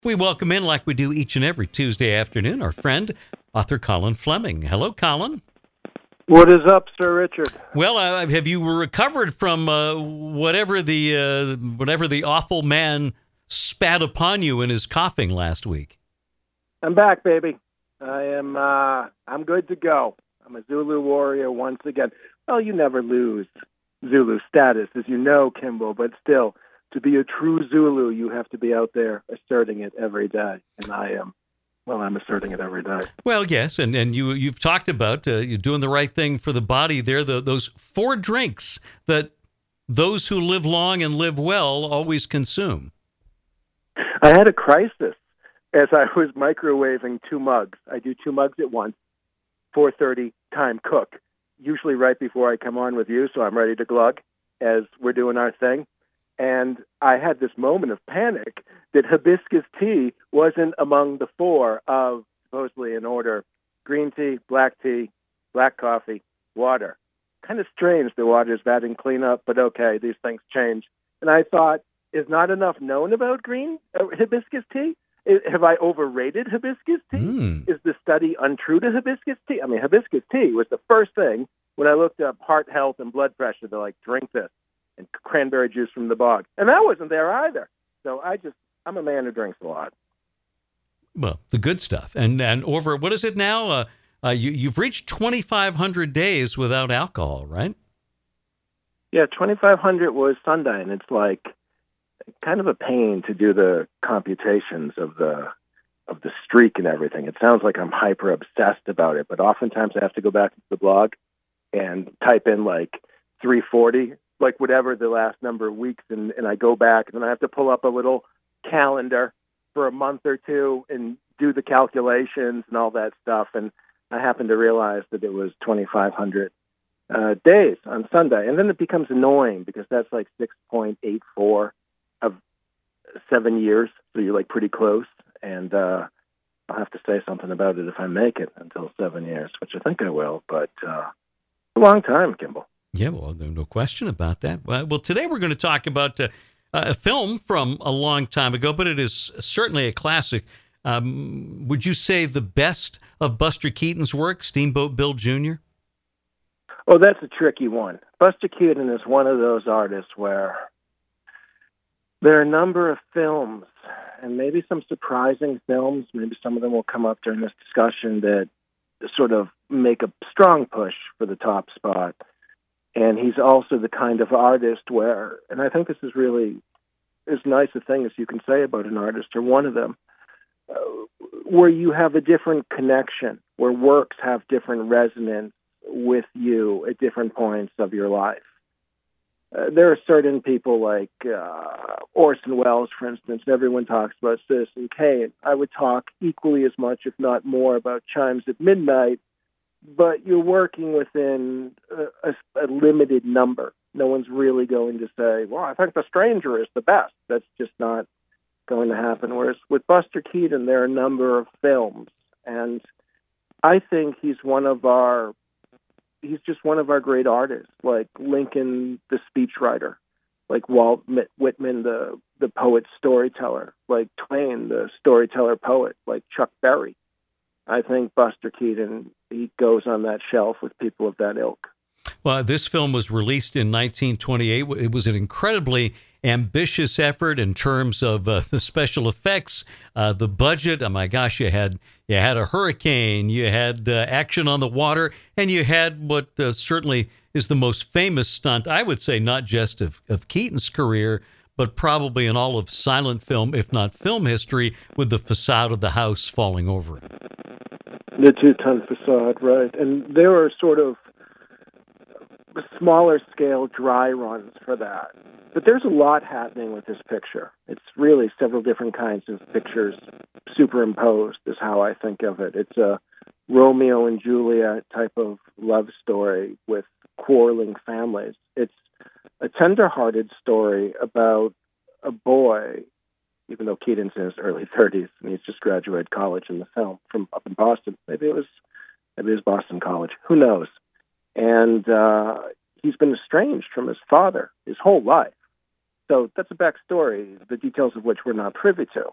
We welcome in, like we do each and every Tuesday afternoon, our friend, author Colin Fleming. Hello, Colin. What is up, Sir Richard? Well, have you recovered from whatever the awful man spat upon you in his coughing last week? I'm back, baby. I'm good to go. I'm a Zulu warrior once again. Well, you never lose Zulu status, as you know, Kimball, but still, to be a true Zulu, you have to be out there asserting it every day, and I'm asserting it every day. Well, yes, and you've talked about you're doing the right thing for the body there, those 4 drinks that those who live long and live well always consume. I had a crisis as I was microwaving 2 mugs. I do 2 mugs at once, 4:30 time cook, usually right before I come on with you, so I'm ready to glug as we're doing our thing. And I had this moment of panic that hibiscus tea wasn't among the 4 of, supposedly in order, green tea, black coffee, water. Kind of strange the water's that in cleanup, but okay, these things change. And I thought, is not enough known about hibiscus tea? Have I overrated hibiscus tea? Is the study untrue to hibiscus tea? I mean, hibiscus tea was the first thing when I looked up heart health and blood pressure. They're like, drink this. And cranberry juice from the bog. And that wasn't there either. So I'm a man who drinks a lot. Well, the good stuff. And over, what is it now? You've reached 2,500 days without alcohol, right? Yeah, 2,500 was Sunday, and it's like kind of a pain to do the computations of the streak and everything. It sounds like I'm hyper obsessed about it, but oftentimes I have to go back to the blog and type in like 340, like whatever the last number of weeks, and I go back, and then I have to pull up a little calendar for a month or two and do the calculations and all that stuff. And I happened to realize that it was 2,500 days on Sunday. And then it becomes annoying because that's like 6.84 of 7 years. So you're like pretty close. And I'll have to say something about it if I make it until 7 years, which I think I will. But a long time, Kimball. Yeah, well, no question about that. Well, today we're going to talk about a film from a long time ago, but it is certainly a classic. Would you say the best of Buster Keaton's work, Steamboat Bill Jr.? Oh, that's a tricky one. Buster Keaton is one of those artists where there are a number of films, and maybe some surprising films, maybe some of them will come up during this discussion, that sort of make a strong push for the top spot. And he's also the kind of artist where, and I think this is really as nice a thing as you can say about an artist, or one of them, where you have a different connection, where works have different resonance with you at different points of your life. There are certain people like Orson Welles, for instance, and everyone talks about Citizen Kane. I would talk equally as much, if not more, about Chimes at Midnight, but you're working within a limited number. No one's really going to say, well, I think The Stranger is the best. That's just not going to happen. Whereas with Buster Keaton, there are a number of films, and I think he's just one of our great artists, like Lincoln, the speechwriter, like Walt Whitman, the poet storyteller, like Twain, the storyteller poet, like Chuck Berry. I think Buster Keaton, he goes on that shelf with people of that ilk. Well, this film was released in 1928. It was an incredibly ambitious effort in terms of the special effects, the budget. Oh my gosh, you had a hurricane, you had action on the water, and you had what certainly is the most famous stunt, I would say, not just of Keaton's career, but probably in all of silent film, if not film history, with the facade of the house falling over it. The 2-ton facade, right. And there were sort of smaller scale dry runs for that. But there's a lot happening with this picture. It's really several different kinds of pictures superimposed is how I think of it. It's a Romeo and Juliet type of love story with quarreling families. It's a tender-hearted story about a boy, even though Keaton's in his early 30s and he's just graduated college in the film from up in Boston. Maybe it was Boston College. Who knows? And he's been estranged from his father his whole life. So that's a backstory, the details of which we're not privy to.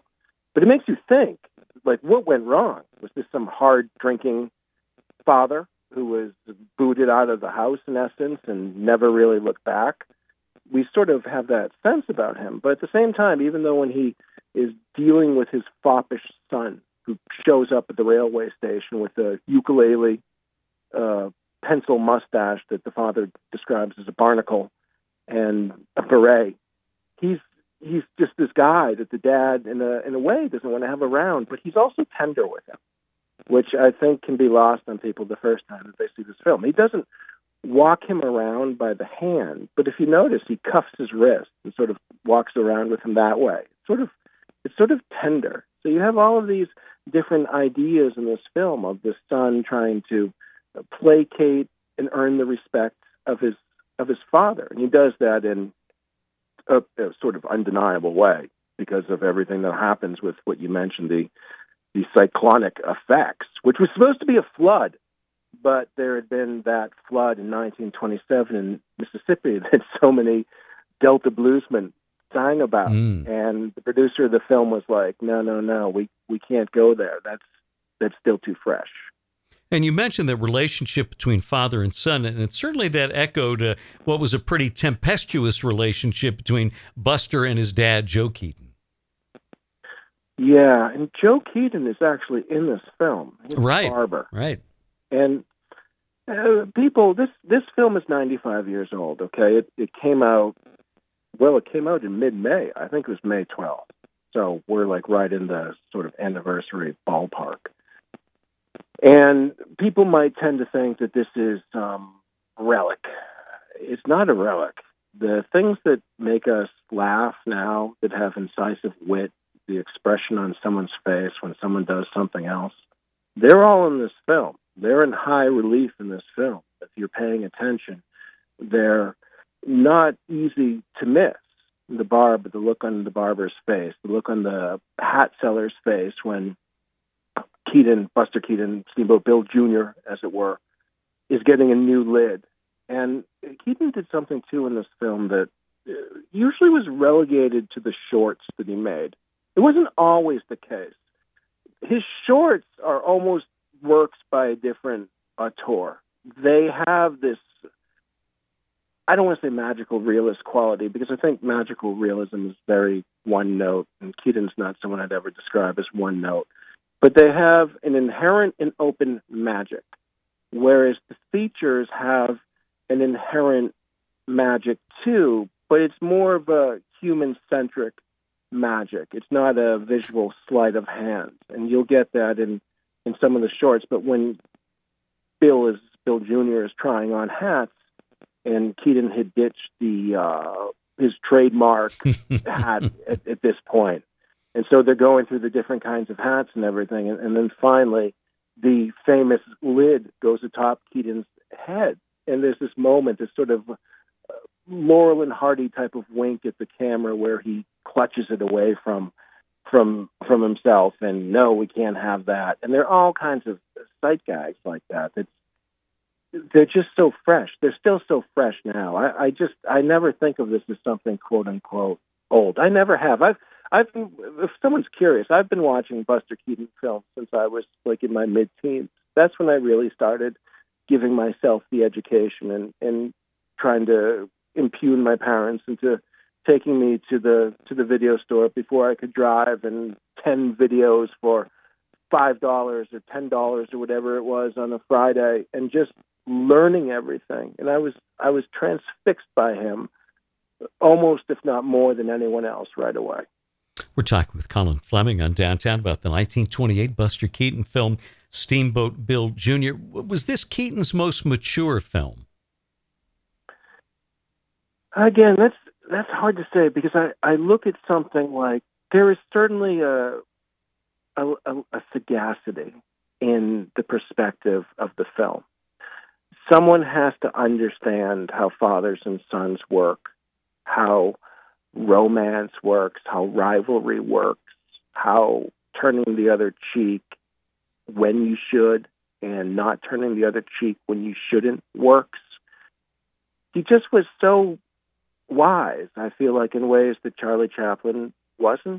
But it makes you think, like, what went wrong? Was this some hard drinking father who was booted out of the house, in essence, and never really looked back? We sort of have that sense about him. But at the same time, even though when he is dealing with his foppish son, who shows up at the railway station with a ukulele, pencil mustache that the father describes as a barnacle, and a beret, he's just this guy that the dad, in a way, doesn't want to have around. But he's also tender with him, which I think can be lost on people the first time that they see this film. He doesn't walk him around by the hand, but if you notice, he cuffs his wrist and sort of walks around with him that way. It's sort of tender. So you have all of these different ideas in this film of the son trying to placate and earn the respect of his father, and he does that in a sort of undeniable way because of everything that happens with what you mentioned, the cyclonic effects, which was supposed to be a flood, but there had been that flood in 1927 in Mississippi that so many Delta bluesmen sang about, and the producer of the film was like, no, we can't go there. That's still too fresh. And you mentioned the relationship between father and son, and it's certainly that echoed what was a pretty tempestuous relationship between Buster and his dad, Joe Keaton. Yeah, and Joe Keaton is actually in this film. He's right, a barber. Right. And people, this film is 95 years old, okay? It came out in mid-May. I think it was May 12th. So we're like right in the sort of anniversary ballpark. And people might tend to think that this is relic. It's not a relic. The things that make us laugh now, that have incisive wit, the expression on someone's face when someone does something else, they're all in this film. They're in high relief in this film. If you're paying attention, they're not easy to miss. The look on the barber's face, the look on the hat seller's face when Buster Keaton, Steamboat Bill Jr., as it were, is getting a new lid. And Keaton did something, too, in this film that usually was relegated to the shorts that he made. It wasn't always the case. His shorts are almost works by a different auteur. They have this, I don't want to say magical realist quality, because I think magical realism is very one note, and Keaton's not someone I'd ever describe as one note. But they have an inherent and open magic, whereas the features have an inherent magic too, but it's more of a human-centric magic. It's not a visual sleight of hand, and you'll get that in some of the shorts. But when Bill Jr. is trying on hats, and Keaton had ditched his trademark hat at this point. And so they're going through the different kinds of hats and everything. And then finally, the famous lid goes atop Keaton's head. And there's this moment, this sort of Laurel and Hardy type of wink at the camera where he clutches it away from himself. And no, we can't have that. And there are all kinds of sight gags like that. They're just so fresh. They're still so fresh now. I never think of this as something quote unquote old. I never have. If someone's curious, I've been watching Buster Keaton films since I was like in my mid-teens. That's when I really started giving myself the education and trying to impugn my parents into taking me to the video store before I could drive, and 10 videos for $5 or $10 or whatever it was on a Friday, and just learning everything. And I was transfixed by him, almost if not more than anyone else, right away. We're talking with Colin Fleming on Downtown about the 1928 Buster Keaton film Steamboat Bill Jr. Was this Keaton's most mature film? Again, that's hard to say, because I look at something like, there is certainly a sagacity in the perspective of the film. Someone has to understand how fathers and sons work, how romance works, how rivalry works, how turning the other cheek when you should and not turning the other cheek when you shouldn't works. He just was so wise, I feel like, in ways that Charlie Chaplin wasn't.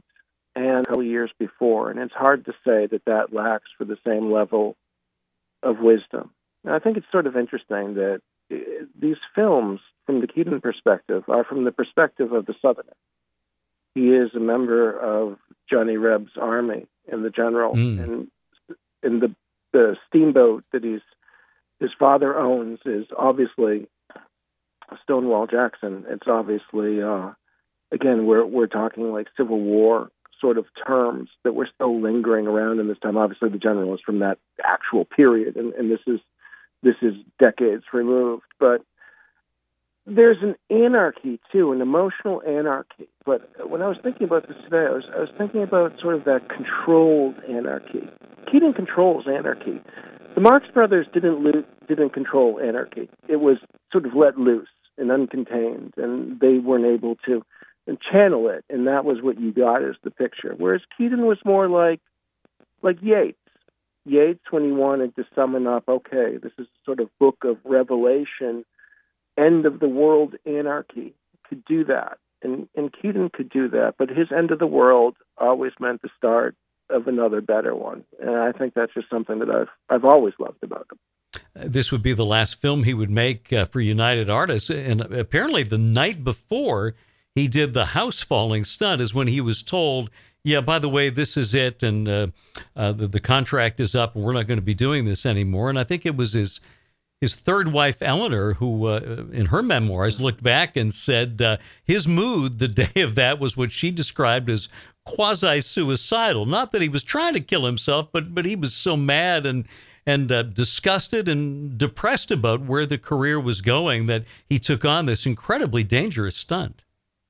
and a couple years before, and it's hard to say that that lacks for the same level of wisdom. And I think it's sort of interesting that these films, from the Keaton perspective, are from the perspective of the Southerner. He is a member of Johnny Reb's army and the general, and in the steamboat that his father owns is obviously Stonewall Jackson. It's obviously again we're talking like Civil War sort of terms that we're still lingering around in this time. Obviously, the general is from that actual period, and this is decades removed, but there's an anarchy too, an emotional anarchy. But when I was thinking about this today, I was thinking about sort of that controlled anarchy. Keaton controls anarchy. The Marx Brothers didn't control anarchy. It was sort of let loose and uncontained, and they weren't able to channel it, and that was what you got as the picture. Whereas Keaton was more like Yeats. Yeats, when he wanted to summon up, okay, this is a sort of book of revelation, end of the world anarchy, could do that. And Keaton could do that, but his end of the world always meant the start of another better one. And I think that's just something that I've always loved about him. This would be the last film he would make for United Artists. And apparently the night before he did the house falling stunt is when he was told, yeah, by the way, this is it. And the contract is up and we're not going to be doing this anymore. And I think it was his third wife, Eleanor, who in her memoirs looked back and said his mood the day of that was what she described as quasi-suicidal. Not that he was trying to kill himself, but he was so mad and disgusted and depressed about where the career was going that he took on this incredibly dangerous stunt.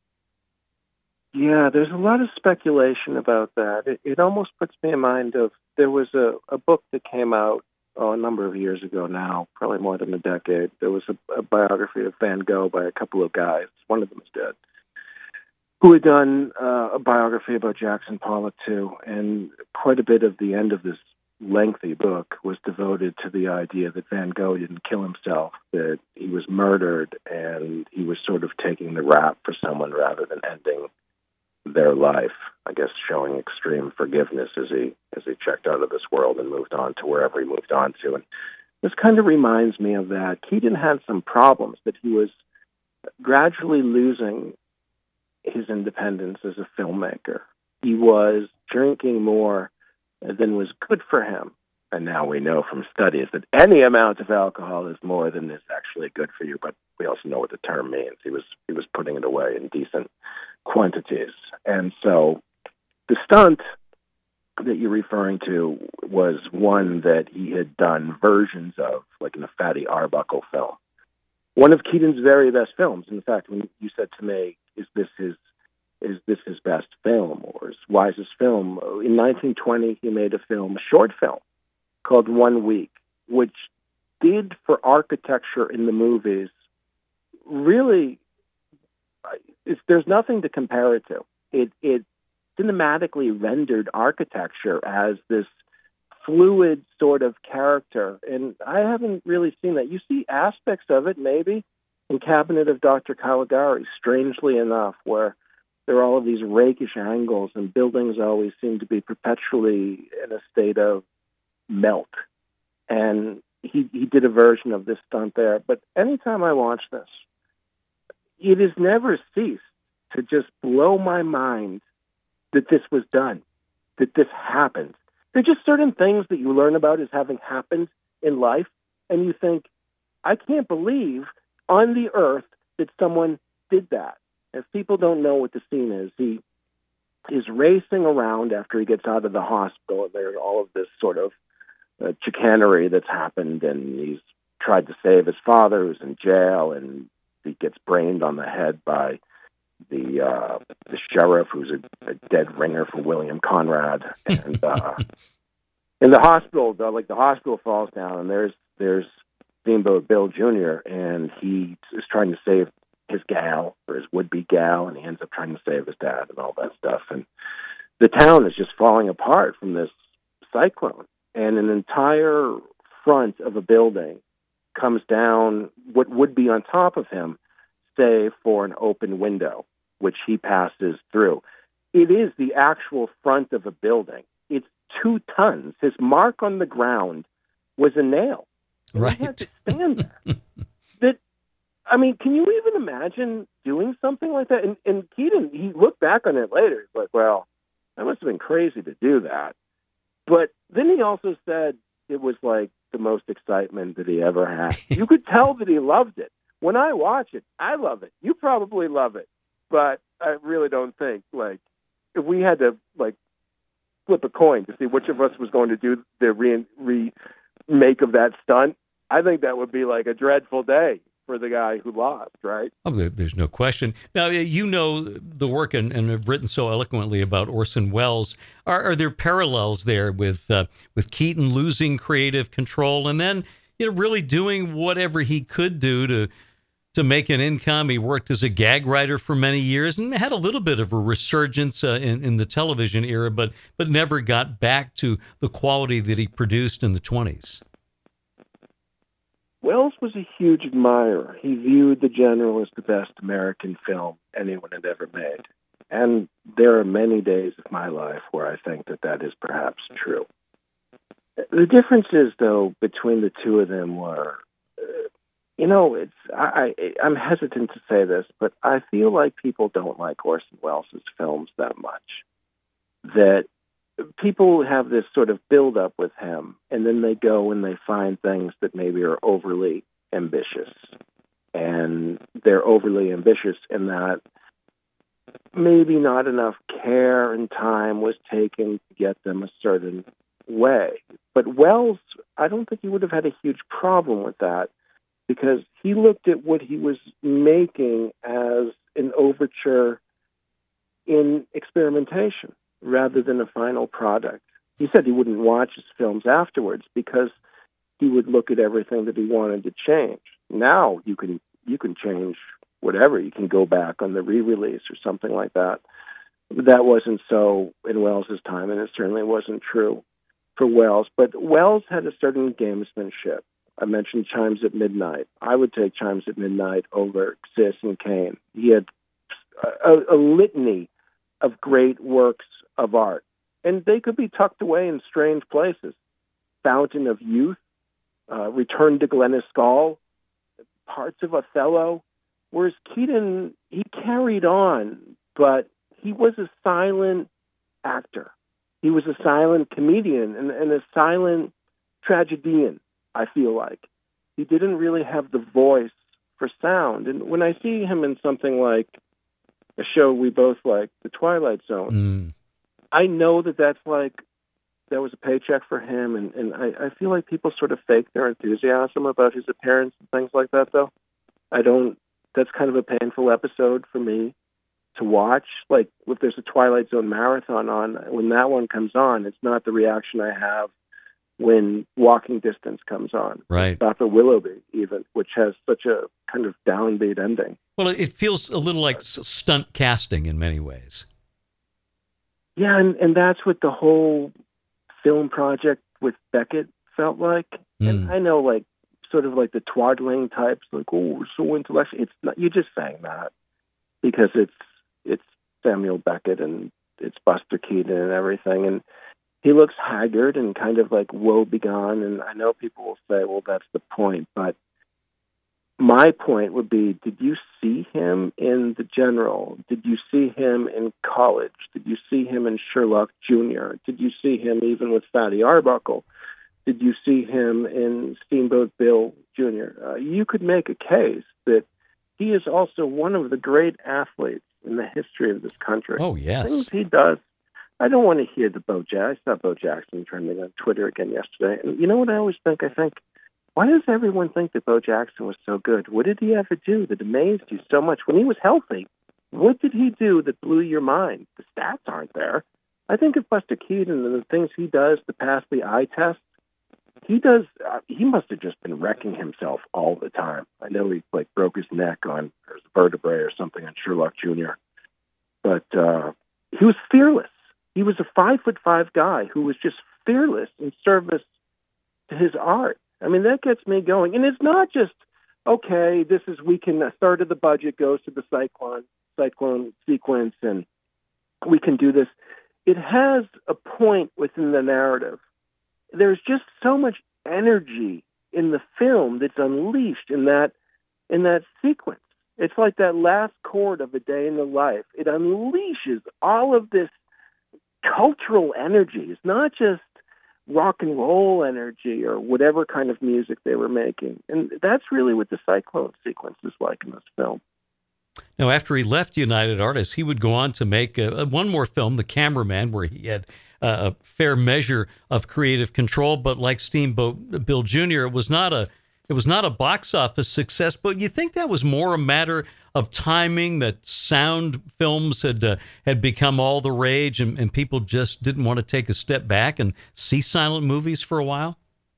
Yeah, there's a lot of speculation about that. It almost puts me in mind of, there was a book that came out a number of years ago now, probably more than a decade. There was a biography of Van Gogh by a couple of guys. One of them is dead, who had done a biography about Jackson Pollock too, and quite a bit of the end of this lengthy book was devoted to the idea that Van Gogh didn't kill himself, that he was murdered, and he was sort of taking the rap for someone rather than ending their life, I guess, showing extreme forgiveness as he checked out of this world and moved on to wherever he moved on to. And this kind of reminds me of that. Keaton had some problems, that he was gradually losing his independence as a filmmaker. He was drinking more than was good for him. And now we know from studies that any amount of alcohol is more than is actually good for you, but we also know what the term means. He was putting it away in decent quantities. And so the stunt that you're referring to was one that he had done versions of, like in a Fatty Arbuckle film. One of Keaton's very best films. In fact, when you said to me, is this his best film or his wisest film? In 1920, he made a short film called 1 Week, which did for architecture in the movies really, there's nothing to compare it to. It cinematically rendered architecture as this fluid sort of character, and I haven't really seen that. You see aspects of it maybe in Cabinet of Dr. Caligari, strangely enough, where there are all of these rakish angles and buildings always seem to be perpetually in a state of melt. And he did a version of this stunt there. But anytime I watch this, it has never ceased to just blow my mind that this was done, that this happened. There are just certain things that you learn about as having happened in life, and you think, I can't believe on the earth that someone did that. If people don't know what the scene is, he is racing around after he gets out of the hospital, and there's all of this sort of chicanery that's happened, and he's tried to save his father who's in jail, and he gets brained on the head by the sheriff, who's a dead ringer for William Conrad. And in the hospital, though, the hospital falls down, and there's Steamboat Bill Jr., and he is trying to save his gal, or his would-be gal, and he ends up trying to save his dad and all that stuff. And the town is just falling apart from this cyclone, and an entire front of a building comes down, what would be on top of him, save for an open window, which he passes through. it is the actual front of a building. It's 2 tons. His mark on the ground was a nail. And Right. he had to stand there. I mean, can you even imagine doing something like that? And Keaton, he looked back on it later. He's like, well, that must have been crazy to do that. But then he also said it was like the most excitement that he ever had. You could tell that he loved it. When I watch it, I love it. You probably love it. But I really don't think, like, if we had to, like, flip a coin to see which of us was going to do the remake of that stunt, I think that would be like a dreadful day for the guy who lost, right? Oh, there's no question. Now, you know the work and have written so eloquently about Orson Welles. Are there parallels there with Keaton losing creative control and then really doing whatever he could do to make an income? He worked as a gag writer for many years and had a little bit of a resurgence in the television era, but never got back to the quality that he produced in the 20s. Welles was a huge admirer. He viewed The General as the best American film anyone had ever made. And there are many days of my life where I think that is perhaps true. The differences, though, between the two of them were, I'm hesitant to say this, but I feel like people don't like Orson Welles' films that much. That people have this sort of build-up with him, and then they go and they find things that maybe are overly ambitious. And they're overly ambitious in that maybe not enough care and time was taken to get them a certain way. But Welles, I don't think he would have had a huge problem with that because he looked at what he was making as an overture in experimentation rather than a final product. He said he wouldn't watch his films afterwards because he would look at everything that he wanted to change. Now you can change whatever. You can go back on the re-release or something like that. That wasn't so in Welles' time, and it certainly wasn't true for Welles. But Welles had a certain gamesmanship. I mentioned Chimes at Midnight. I would take Chimes at Midnight over Citizen Kane. He had a litany of great works of art, and they could be tucked away in strange places. Fountain of Youth, Return to Gleniskull, parts of Othello, whereas Keaton, he carried on, but he was a silent actor. He was a silent comedian and a silent tragedian, I feel like. He didn't really have the voice for sound. And when I see him in something like a show we both like, The Twilight Zone, I know that was a paycheck for him, and I feel like people sort of fake their enthusiasm about his appearance and things like that, though. That's kind of a painful episode for me to watch. Like, if there's a Twilight Zone marathon on, when that one comes on, it's not the reaction I have when Walking Distance comes on. Right. Stop at Willoughby, even, which has such a kind of downbeat ending. Well, it feels a little like stunt casting in many ways. Yeah, and that's what the whole film project with Beckett felt like. And I know, like, sort of like the twaddling types, like, oh, we're so intellectual. It's not. You're just saying that because it's Samuel Beckett and it's Buster Keaton and everything. And he looks haggard and kind of like woebegone. And I know people will say, well, that's the point. But my point would be, did you see him in The General? Did you see him in College? Did you see him in Sherlock Jr.? Did you see him even with Fatty Arbuckle? Did you see him in Steamboat Bill Jr.? You could make a case that he is also one of the great athletes in the history of this country. Oh, yes. Things he does. I don't want to hear the Bo Jackson. I saw Bo Jackson trending on Twitter again yesterday. And you know what I always think? I think, why does everyone think that Bo Jackson was so good? What did he ever do that amazed you so much? When he was healthy, what did he do that blew your mind? The stats aren't there. I think of Buster Keaton and the things he does to pass the eye test. He must have just been wrecking himself all the time. I know he broke his neck on his vertebrae or something on Sherlock Jr. But he was fearless. He was a 5'5" guy who was just fearless in service to his art. I mean, that gets me going. And it's not just, okay, a third of the budget goes to the cyclone sequence, and we can do this. It has a point within the narrative. There's just so much energy in the film that's unleashed in that sequence. It's like that last chord of A Day in the Life. It unleashes all of this cultural energy. It's not just rock and roll energy or whatever kind of music they were making. And that's really what the Cyclone sequence is like in this film. Now, after he left United Artists, he would go on to make one more film, The Cameraman, where he had a fair measure of creative control. But like Steamboat Bill Jr., it was not a box office success. But you think that was more a matter of timing, that sound films had become all the rage, and people just didn't want to take a step back and see silent movies for a while?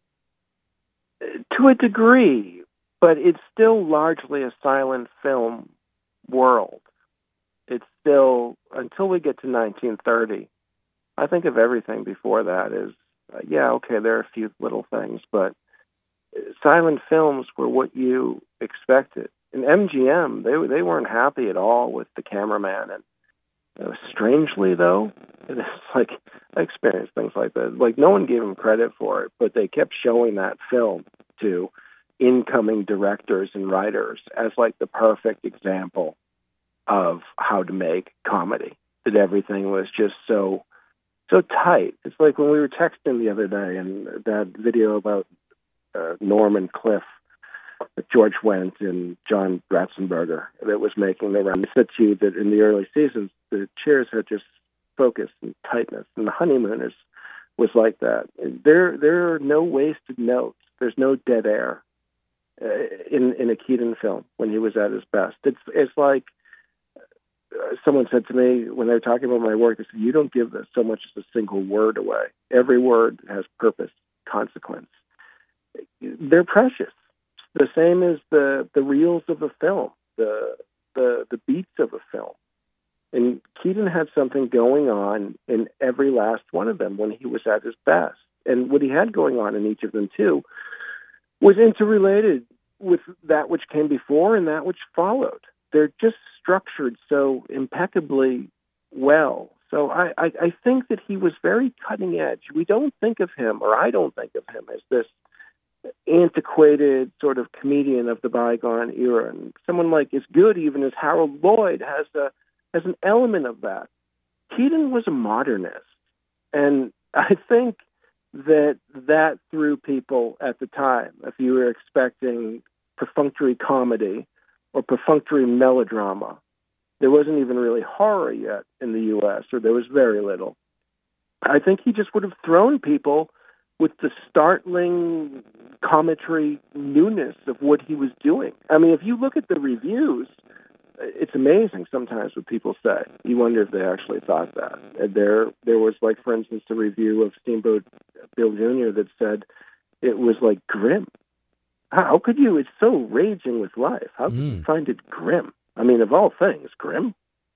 To a degree, but it's still largely a silent film world. It's still, until we get to 1930, I think of everything before that as, okay, there are a few little things, but silent films were what you expected. In MGM, they weren't happy at all with The Cameraman, and strangely, though, it's like I experienced things like that. Like, no one gave him credit for it, but they kept showing that film to incoming directors and writers as like the perfect example of how to make comedy. That everything was just so tight. It's like when we were texting the other day, and that video about Norman Cliff, George Wendt and John Ratzenberger that was making the round. I said to you that in the early seasons, the Cheers had just focus and tightness, and The Honeymooners was like that. There are no wasted notes. There's no dead air in a Keaton film when he was at his best. It's like someone said to me when they were talking about my work, they said, "You don't give this so much as a single word away. Every word has purpose, consequence. They're precious. The same as the reels of a film, the beats of a film." And Keaton had something going on in every last one of them when he was at his best. And what he had going on in each of them, too, was interrelated with that which came before and that which followed. They're just structured so impeccably well. So I think that he was very cutting edge. We don't think of him, or I don't think of him, as this antiquated sort of comedian of the bygone era. And someone like as good even as Harold Lloyd has an element of that. Keaton was a modernist. And I think that threw people at the time. If you were expecting perfunctory comedy or perfunctory melodrama, there wasn't even really horror yet in the U.S., or there was very little. I think he just would have thrown people with the startling commentary newness of what he was doing. I mean, if you look at the reviews, it's amazing sometimes what people say. You wonder if they actually thought that. And there was, like, for instance, a review of Steamboat Bill Jr. that said it was, like, grim. How could you? It's so raging with life. How could you find it grim? I mean, of all things, grim.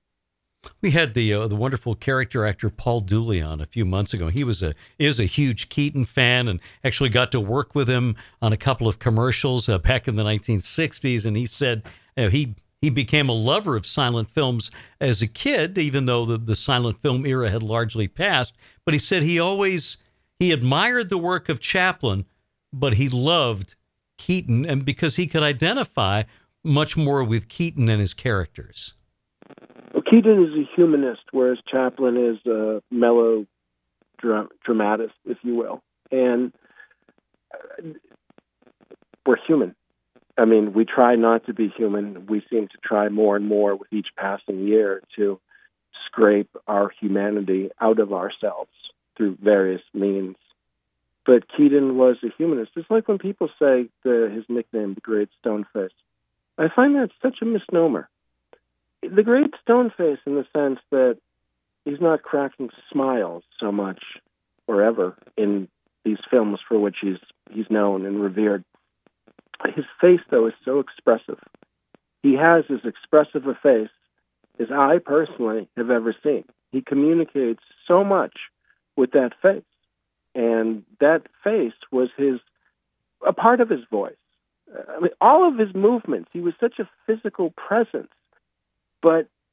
We had the wonderful character actor Paul Dooley on a few months ago. He is a huge Keaton fan, and actually got to work with him on a couple of commercials back in the 1960s. And he said he became a lover of silent films as a kid, even though the silent film era had largely passed. But he said he admired the work of Chaplin, but he loved Keaton, and because he could identify much more with Keaton and his characters. Well, Keaton is a humanist, whereas Chaplin is a dramatist, if you will. And we're human. I mean, we try not to be human. We seem to try more and more with each passing year to scrape our humanity out of ourselves through various means. But Keaton was a humanist. It's like when people say his nickname, the Great Stoneface. I find that such a misnomer. The Great Stoneface, in the sense that he's not cracking smiles so much or ever in these films for which he's known and revered. His face, though, is so expressive. He has as expressive a face as I personally have ever seen. He communicates so much with that face. And that face was a part of his voice. I mean, all of his movements, he was such a physical presence. But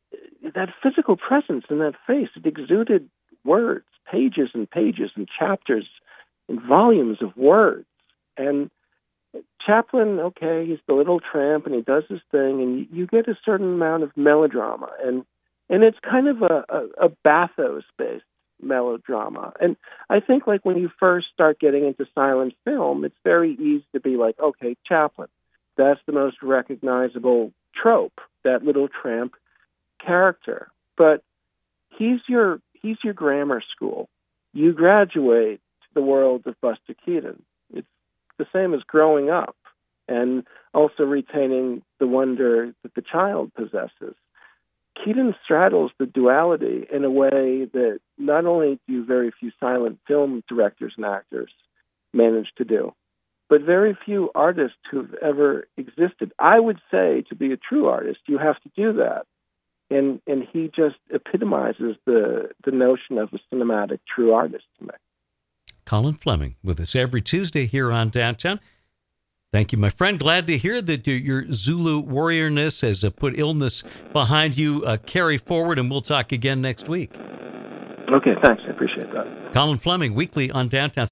that physical presence in that face, it exuded words, pages and pages and chapters and volumes of words. And Chaplin, okay, he's the little tramp and he does his thing, and you get a certain amount of melodrama, and it's kind of a bathos-based melodrama. And I think, like, when you first start getting into silent film, it's very easy to be like, okay, Chaplin, that's the most recognizable trope, that little tramp character. But he's your grammar school. You graduate to the world of Buster Keaton. It's the same as growing up and also retaining the wonder that the child possesses. Keaton straddles the duality in a way that not only do very few silent film directors and actors manage to do, but very few artists who've ever existed. I would say, to be a true artist, you have to do that. And he just epitomizes the notion of a cinematic true artist to me. Colin Fleming with us every Tuesday here on Downtown. Thank you, my friend. Glad to hear that your Zulu warriorness has put illness behind you. Carry forward, and we'll talk again next week. Okay, thanks. I appreciate that. Colin Fleming, weekly on Downtown.